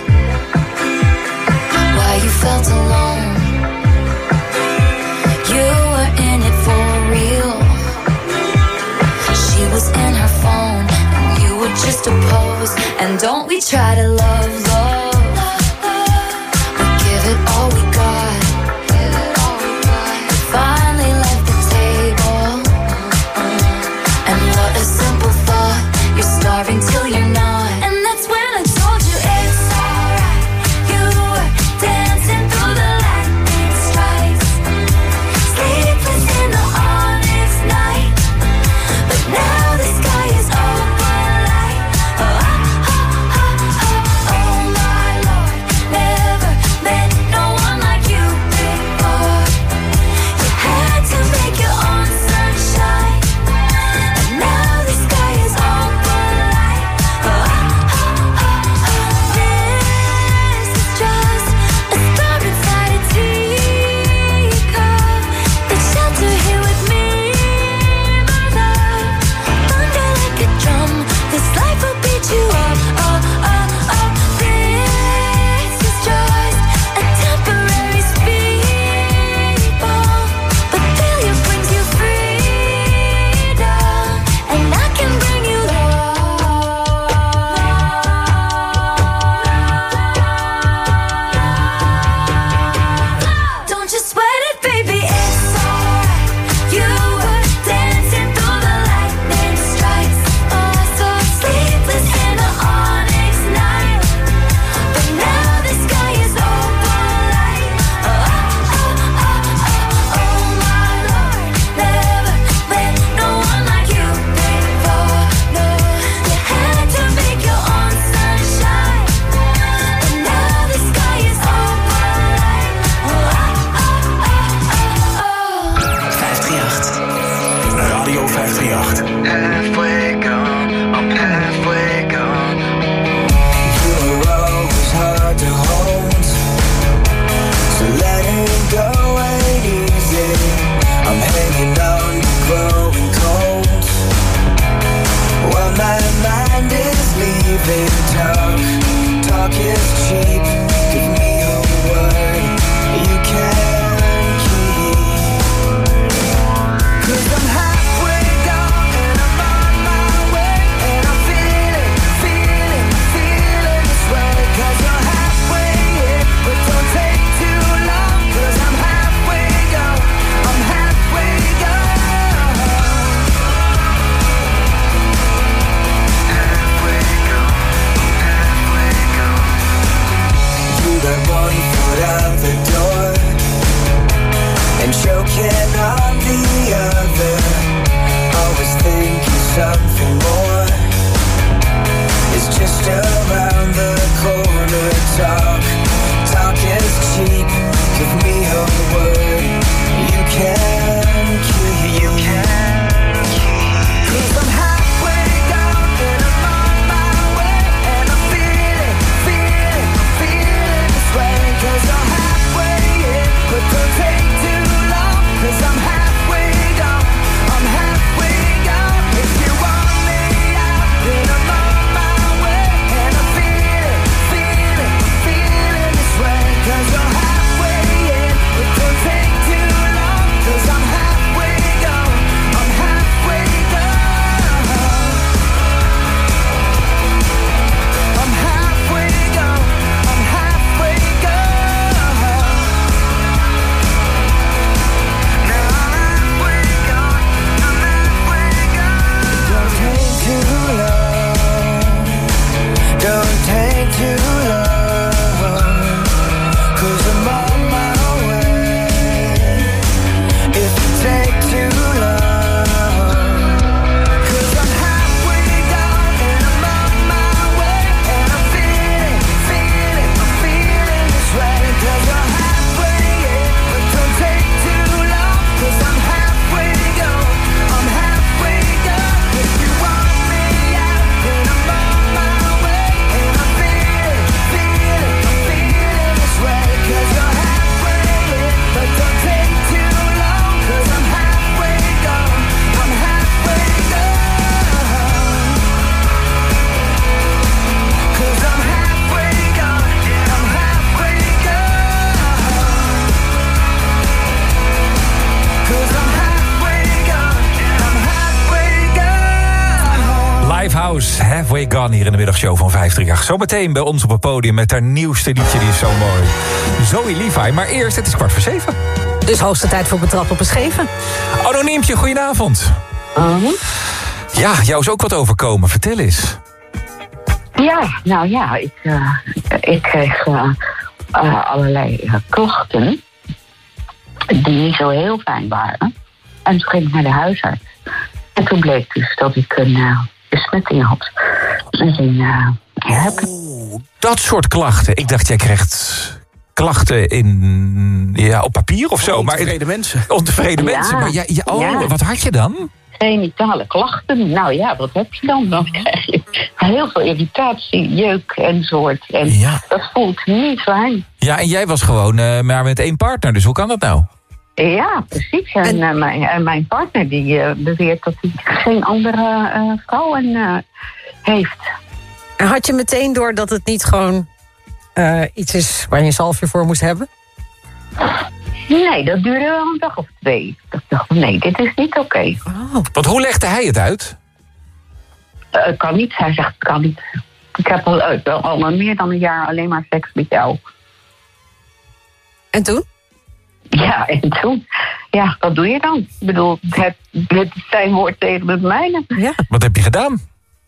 why you felt alone. You were in it for real. She was in her phone, and you were just a pose. And don't we try to love, love? We give it all we got. We finally left the table, and what a simple thought. You're starving till you're not. And that's when I told you it's alright. You were dancing through the lightning strikes, sleepless in the onyx night. But now the sky is open light. Oh, ah, ah, ah, ah, oh my Lord, never met no one like you before. You had to make your own sunshine, and now the sky is open light. Oh, ah, ah, ah, ah. This is just a star inside a teacup. The shelter here with me, my love. Thunder like a drum, this life will beat you up, up, up, up. This is just a temporary speed bump, but failure brings you freedom, and I can bring you love. Don't you sweat it, baby, it's alright. You were dancing through the lightning strikes, oh, so sleepless in the onyx night. But now the sky is open light. Oh, ah, ah, ah, ah, oh my Lord, never met no one like you before. No, you had to make your own sunshine, and now the sky is open light. Oh, ah, ah, ah, ah, oh. vijfdrieëndertig. Radio vijfdrieëndertig. Halfway gone, I'm halfway gone. You were always hard to hold, so letting go ain't easy. I'm hanging on, growing cold. Well, my mind is leaving. Talk, talk is cheap. Give me a word you can keep. 'Cause I'm halfway gone and I'm on my way, and I'm feeling, feeling, feeling. Rose, Halfway Gone hier in de middagshow van vijf drie acht. Zometeen bij ons op het podium met haar nieuwste liedje, die is zo mooi. Zoe Levi, maar eerst, het is kwart voor zeven. Dus hoogste tijd voor betrap op een scheven. Anoniempje, goedenavond. Uh-huh. Ja, jou is ook wat overkomen, vertel eens. Ja, nou ja, ik, uh, ik kreeg uh, uh, allerlei uh, klachten die niet zo heel fijn waren. En toen ging ik naar de huisarts. En toen bleek dus dat ik een uh, besmetting had. En toen, uh, heb... Oh, dat soort klachten. Ik dacht, jij krijgt klachten in, ja, op papier of zo. Ontevreden maar, mensen. Ontevreden ja, mensen. Maar ja, ja, oh, ja. Wat had je dan? Genitale klachten. Nou ja, wat heb je dan? Dan krijg je heel veel irritatie, jeuk enzovoort. En ja. Dat voelt niet fijn. Ja, en jij was gewoon uh, maar met één partner. Dus hoe kan dat nou? Ja, precies. En, en, uh, mijn, en mijn partner die uh, beweert dat hij geen andere uh, vrouwen uh, heeft. En had je meteen door dat het niet gewoon uh, iets is waar je een zalfje voor moest hebben? Nee, dat duurde wel een dag of twee. Ik dacht, nee, dit is niet oké. Okay. Oh. Want hoe legde hij het uit? Het uh, kan niet, hij zegt het kan niet. Ik heb al, uh, al, al meer dan een jaar alleen maar seks met jou. En toen? Ja, en toen? Ja, wat doe je dan? Ik bedoel, het, het zijn woord tegen het mijne. Ja. Wat heb je gedaan?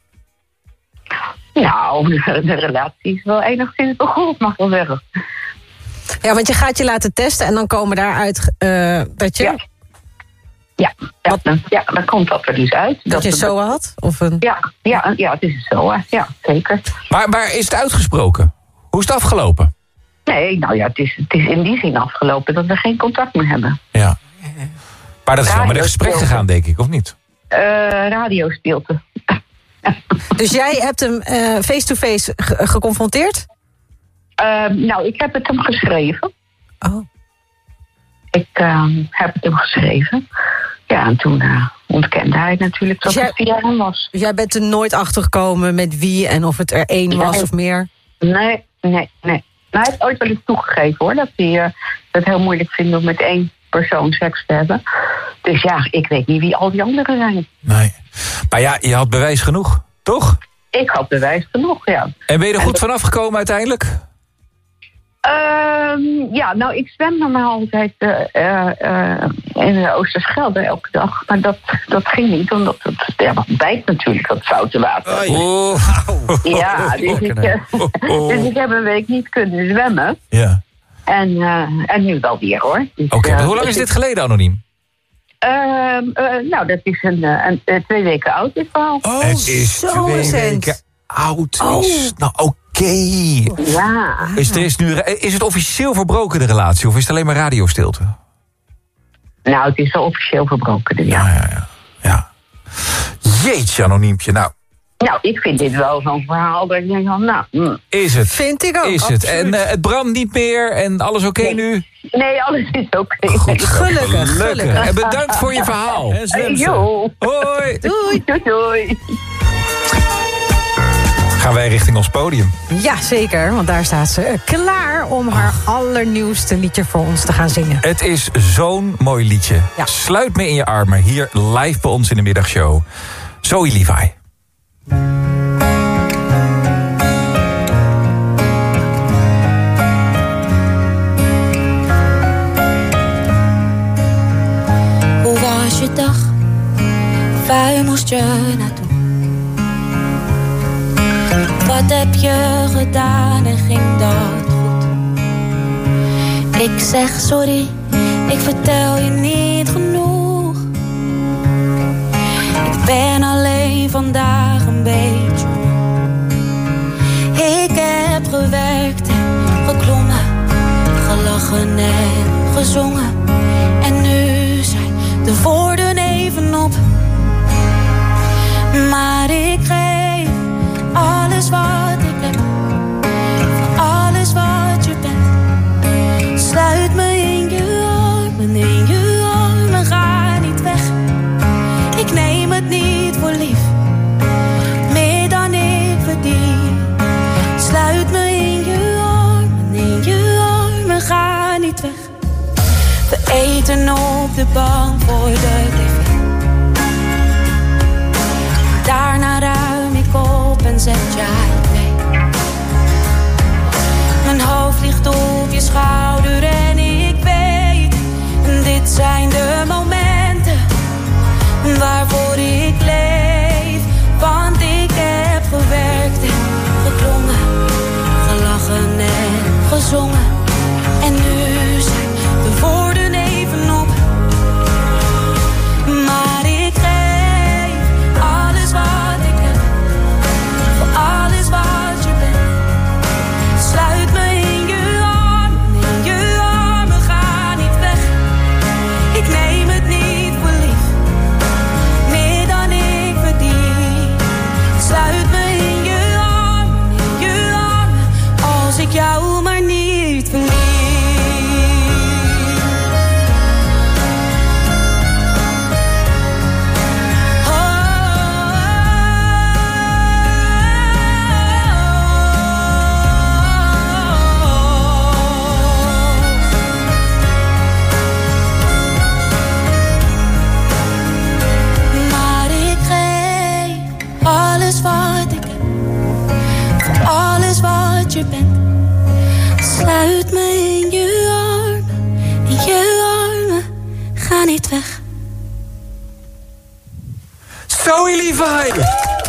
Nou, de, de relatie is wel enigszins begonnen, mag ik wel zeggen. Ja, want je gaat je laten testen en dan komen daaruit uh, dat je... Ja, ja, ja, Wat? dan, ja, dan komt dat er dus uit. Dat, dat je een S O A had? Of een... ja, ja, ja, het is een S O A, ja, zeker. Maar, maar is het uitgesproken? Hoe is het afgelopen? Nee, nou ja, het is, het is in die zin afgelopen dat we geen contact meer hebben. Ja. Maar dat is wel met een gesprek gegaan, denk ik, of niet? Uh, radiostilte. Dus jij hebt hem uh, face-to-face ge- geconfronteerd? Uh, nou, ik heb het hem geschreven. Oh. Ik uh, heb het hem geschreven. Ja, en toen uh, ontkende hij natuurlijk dat dus het via hem was. Dus jij bent er nooit achter gekomen met wie en of het er één was nee. of meer? Nee, nee, nee. Maar hij heeft ooit wel eens toegegeven, hoor, dat hij uh, het heel moeilijk vindt om met één persoon seks te hebben. Dus ja, ik weet niet wie al die anderen zijn. Nee. Maar ja, je had bewijs genoeg, toch? Ik had bewijs genoeg, ja. En ben je er goed dat... vanaf gekomen uiteindelijk? Uh, ja, nou, ik zwem normaal altijd uh, uh, in de Oosterschelde elke dag. Maar dat, dat ging niet, omdat het ja, dat bijt natuurlijk, dat zoute water. Oh. Ja, dus ik, uh, oh. dus ik heb een week niet kunnen zwemmen. Ja. En, uh, en nu wel weer, hoor. Dus, Oké, okay, uh, hoe lang is dit geleden, anoniem? Uh, uh, nou, dat is een, een, een twee weken oud, dit verhaal. Oh, het is zo twee recent. weken oud. Oh. Is, nou, oké. Okay. Ja. Is, er is, nu, is het officieel verbroken, de relatie? Of is het alleen maar radiostilte? Nou, het is wel officieel verbroken, dus ja. Ja, ja, ja. ja. Jeetje, anoniempje. Nou. Nou, ik vind dit wel zo'n verhaal dat ik denk van, nou... Mm. Is het? Vind ik ook, Is absoluut. het? En uh, het brandt niet meer en alles oké okay nee. nu? Nee, alles is oké. Okay. Goed, gelukkig, gelukkig. En bedankt voor je verhaal. En zwemsen. Hoi. Doei. Doei, doei. Gaan wij richting ons podium. Ja, zeker, want daar staat ze klaar om haar Ach. allernieuwste liedje voor ons te gaan zingen. Het is zo'n mooi liedje. Ja. Sluit me in je armen, hier live bij ons in de middagshow. Zoe Levi. Hoe was je dag? Waar moest je naartoe? Wat heb je gedaan en ging dat goed? Ik zeg sorry, ik vertel je niet genoeg. Ik ben alleen vandaag een beetje moe. Ik heb gewerkt en geklommen, gelachen en gezongen. En nu zijn de woorden even op. Maar ik geef alles wat ik heb, voor alles wat je bent. Sluit me in je armen, in je armen, ga niet weg. Ik neem het niet voor lief, meer dan ik verdien. Sluit me in je armen, in je armen, ga niet weg. We eten op de bank voor de tv. Daarna ruim ik op en zet jij mee. Mijn hoofd ligt op je schouder en ik weet, dit zijn de momenten waarvoor ik leef. Want ik heb gewerkt en geklommen, gelachen en gezongen. En nu zijn de woorden even op. Maar ik geef alles wat ik heb, voor alles wat je bent. Sluit me in je armen, in je armen, ga niet weg. Ik neem het niet voor lief, meer dan ik verdien. Sluit me in je armen, in je armen, als ik jou maar niet verlies. Je bent. Sluit me in je armen, in je armen, ga niet weg. Zoe Levi!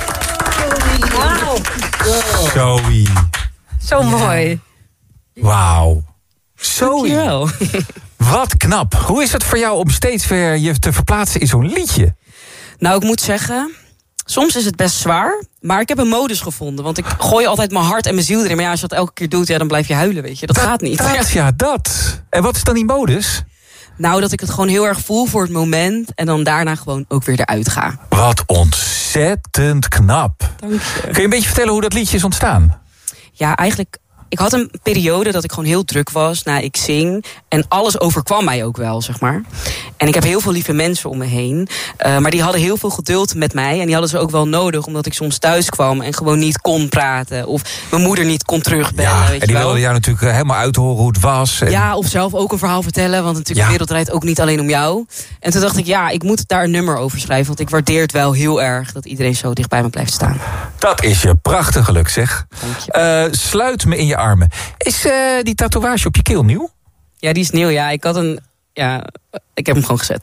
Wauw. Zoe. Zo mooi. Wauw. Zoe. Dankjewel. Wat knap. Hoe is het voor jou om steeds weer je te verplaatsen in zo'n liedje? Nou, ik moet zeggen, soms is het best zwaar, maar ik heb een modus gevonden. Want ik gooi altijd mijn hart en mijn ziel erin. Maar ja, als je dat elke keer doet, ja, dan blijf je huilen, weet je. Dat, dat gaat niet. Dat, ja, dat. En wat is dan die modus? Nou, dat ik het gewoon heel erg voel voor het moment. En dan daarna gewoon ook weer eruit ga. Wat ontzettend knap. Dank je. Kun je een beetje vertellen hoe dat liedje is ontstaan? Ja, eigenlijk, ik had een periode dat ik gewoon heel druk was. Nou, ik zing. En alles overkwam mij ook wel, zeg maar. En ik heb heel veel lieve mensen om me heen. Uh, maar die hadden heel veel geduld met mij. En die hadden ze ook wel nodig, omdat ik soms thuis kwam en gewoon niet kon praten. Of mijn moeder niet kon terugbellen. Ja, weet en die je wel. wilden jou natuurlijk helemaal uithoren hoe het was. En... Ja, of zelf ook een verhaal vertellen. Want natuurlijk, Ja. de wereld draait ook niet alleen om jou. En toen dacht ik, ja, ik moet daar een nummer over schrijven. Want ik waardeer het wel heel erg dat iedereen zo dicht bij me blijft staan. Dat is je prachtig geluk, zeg. Uh, sluit me in je armen. Is uh, die tatoeage op je keel nieuw? Ja, die is nieuw, ja. Ik had een... Ja, ik heb hem gewoon gezet.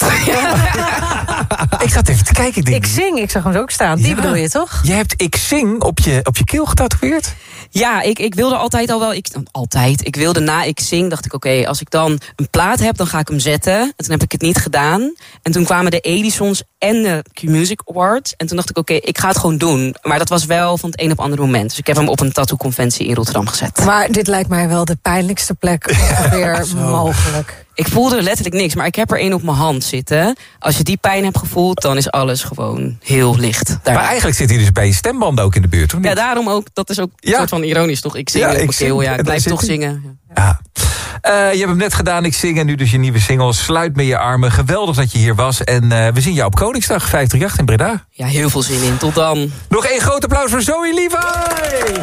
Ik zat even te kijken. Ik, denk, Ik zing, ik zag hem ook staan. Die Ja. bedoel je toch? je hebt ik zing op je, op je keel getatoeëerd? Ja, ik, ik wilde altijd al wel... Ik, altijd. Ik wilde na ik zing, dacht ik, oké, okay, als ik dan een plaat heb, dan ga ik hem zetten. En toen heb ik het niet gedaan. En toen kwamen de Edisons en de Q-Music Awards. En toen dacht ik, oké, okay, ik ga het gewoon doen. Maar dat was wel van het een op het andere moment. Dus ik heb hem op een tattoo-conventie in Rotterdam gezet. Maar dit lijkt mij wel de pijnlijkste plek ongeveer mogelijk. Ik voelde letterlijk niks, maar ik heb er één op mijn hand zitten. Als je die pijn hebt gevoeld, dan is alles gewoon heel licht. Daar. Maar eigenlijk zit hij dus bij je stembanden ook in de buurt, of niet? Ja, daarom ook. Dat is ook een Ja. soort van ironisch, toch? Ik zing Ja, op ik mijn keel, zing. ja, En ik blijf daar toch zit hij. zingen. Ja. Uh, je hebt hem net gedaan, ik zing. En nu dus je nieuwe single, Sluit me je armen. Geweldig dat je hier was. En uh, we zien jou op Koningsdag, vijfendertig in Breda. Ja, heel veel zin in. Tot dan. Nog één groot applaus voor Zoe Levi!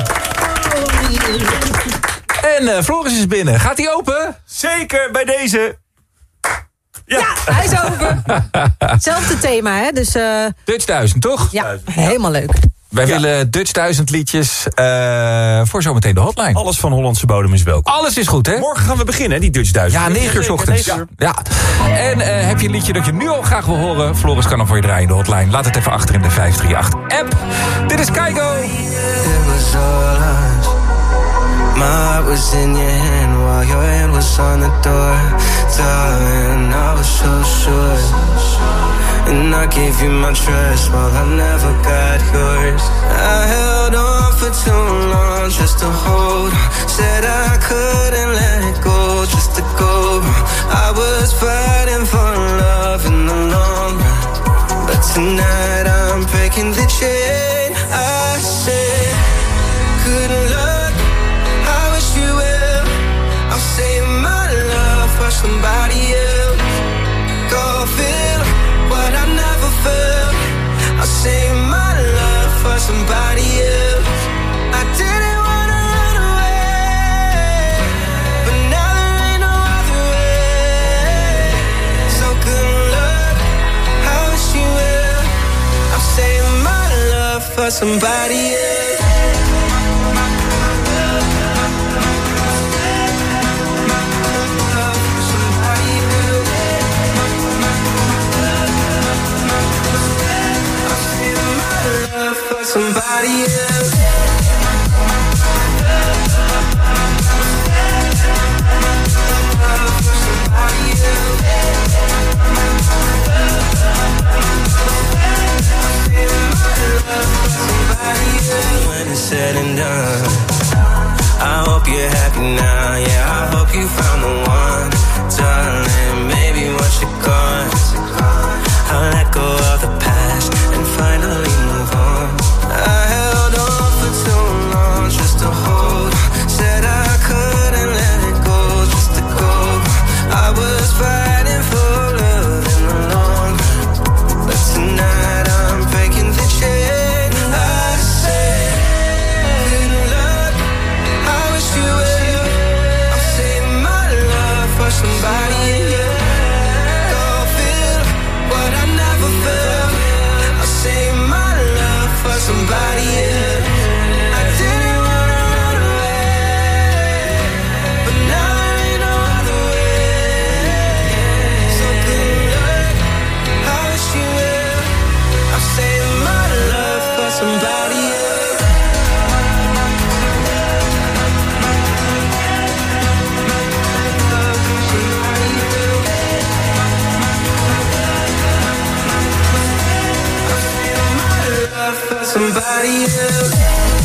En uh, Floris is binnen. Gaat hij open? Zeker, bij deze. Ja, hij is open. Hetzelfde thema, hè? Dus, uh, Dutch duizend, toch? Ja, helemaal leuk. Wij willen Dutch duizend liedjes uh, voor zometeen de hotline. Alles van Hollandse bodem is welkom. Alles is goed, hè? Morgen gaan we beginnen, die Dutch duizend. Ja, negen uur 's ochtends. Ja. ja. En uh, heb je een liedje dat je nu al graag wil horen? Floris kan hem voor je draaien in de hotline. Laat het even achter in de vijf drie acht app. Dit is Kygo. It was all us. My heart was in your hand while your hand was on the door. Darling, I was so sure. And I gave you my trust while I never got yours. I held on for too long just to hold on. Said I couldn't let go just to go. I was fighting for love in the long run. But tonight I'm breaking the chain. I said, good luck, I wish you well. I'll save my love for somebody else. Go feel what I never felt. I'll save my love for somebody else. I didn't wanna run away, but now there ain't no other way. So good luck, I wish you well. I'll save my love for somebody else. somebody else.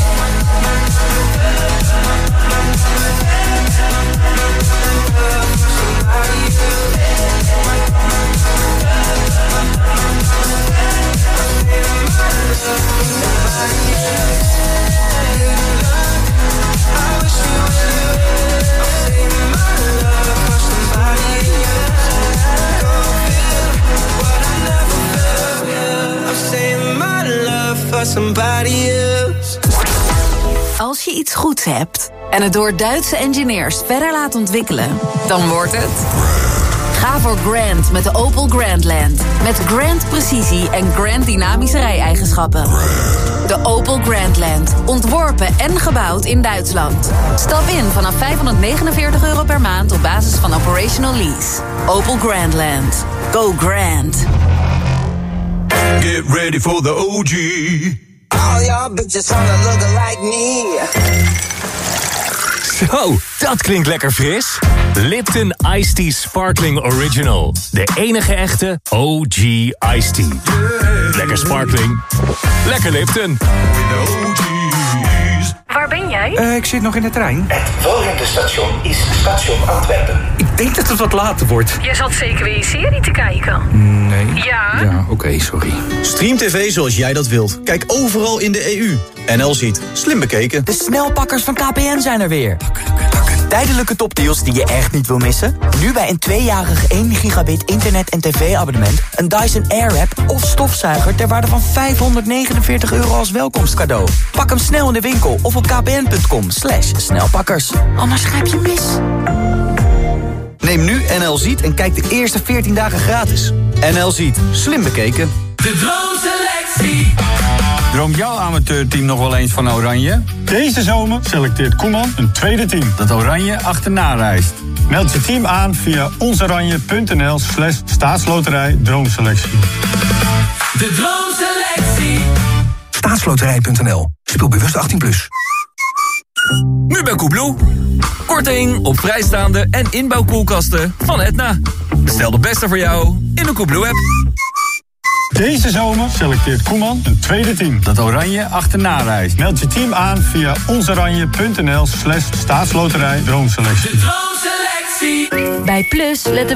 Somebody else. Als je iets goeds hebt en het door Duitse engineers verder laat ontwikkelen, dan wordt het... Ga voor Grand met de Opel Grandland. Met Grand precisie en Grand dynamische rijeigenschappen. De Opel Grandland. Ontworpen en gebouwd in Duitsland. Stap in vanaf vijfhonderdnegenenveertig euro per maand op basis van operational lease. Opel Grandland. Go Grand. Get ready for the O G. All y'all bitches wanna look like me. Zo, dat klinkt lekker fris. Lipton Iced Tea Sparkling Original. De enige echte O G Iced Tea. Lekker sparkling. Lekker Lipton. Waar ben jij? Uh, ik zit nog in de trein. Het volgende station is station Antwerpen. Ik denk dat het wat later wordt. Je zat zeker weer een serie te kijken. Nee. Ja? Ja, oké, okay, sorry. Stream tv zoals jij dat wilt. Kijk overal in de E U. N L ziet. Slim bekeken. De snelpakkers van K P N zijn er weer. Tijdelijke topdeals die je echt niet wil missen? Nu bij een tweejarig één gigabit internet- en tv-abonnement... een Dyson Airwrap of stofzuiger ter waarde van vijfhonderdnegenenveertig euro als welkomstcadeau. Pak hem snel in de winkel of op kpn.com slash snelpakkers. Anders grijp je mis. Neem nu N L Ziet en kijk de eerste veertien dagen gratis. N L Ziet. Slim bekeken. De droomselectie. Droomt jouw amateurteam nog wel eens van Oranje? Deze zomer selecteert Koeman een tweede team dat Oranje achterna reist. Meld je team aan via onsoranje.nl slash staatsloterij droomselectie. De droomselectie. staatsloterij punt n l. Speel bewust achttien plus. Nu bij Koebloe. Korting op vrijstaande en inbouwkoelkasten van Etna. Bestel de beste voor jou in de Koebloe-app. Deze zomer selecteert Koeman een tweede team dat Oranje achterna reist. Meld je team aan via onsoranje.nl slash staatsloterij droomselectie. De droomselectie. Bij Plus letten we